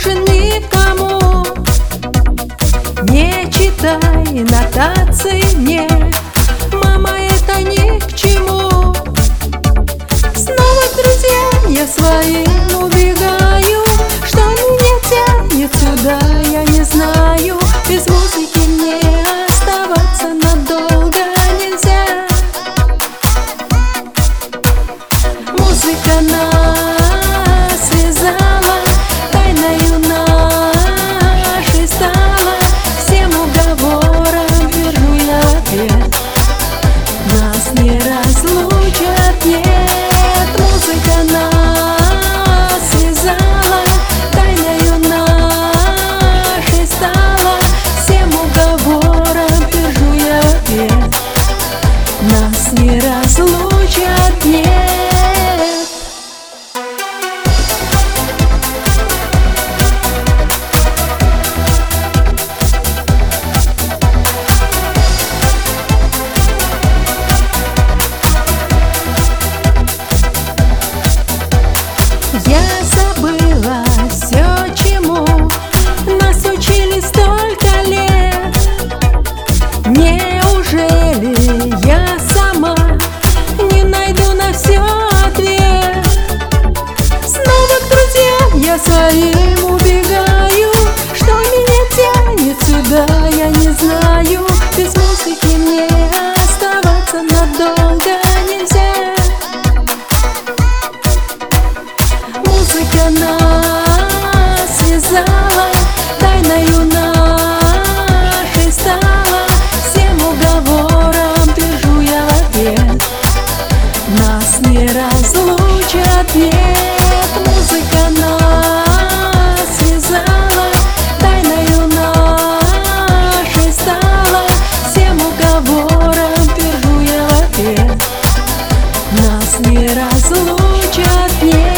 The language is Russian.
нужен никому. Не читай нотации мне, мама, это ни к чему. Снова к друзьям я своим убегаю. Что меня тянет сюда, я не знаю. Без музыки мне оставаться надолго нельзя. Музыка нас связала, тайною нашей стала. Всем уговорам держу я ответ. Нас не разлучат, нет. Музыка нас связала, тайною нашей стала. Всем уговорам держу я ответ. Нас не разлучат, нет. Я забыла все, чему нас учили столько лет. Неужели я сама не найду на все ответ? Снова к друзьям я своим убегаю. Что меня тянет сюда, я не знаю. Без музыки мне оставаться надолго нельзя. Музыка нас связала, тайною нашей стала. Всем уговорам держу я ответ. Нас не разлучат, нет. Музыка нас связала, тайною нашей стала. Всем уговорам держу я ответ. Нас не разлучат, нет.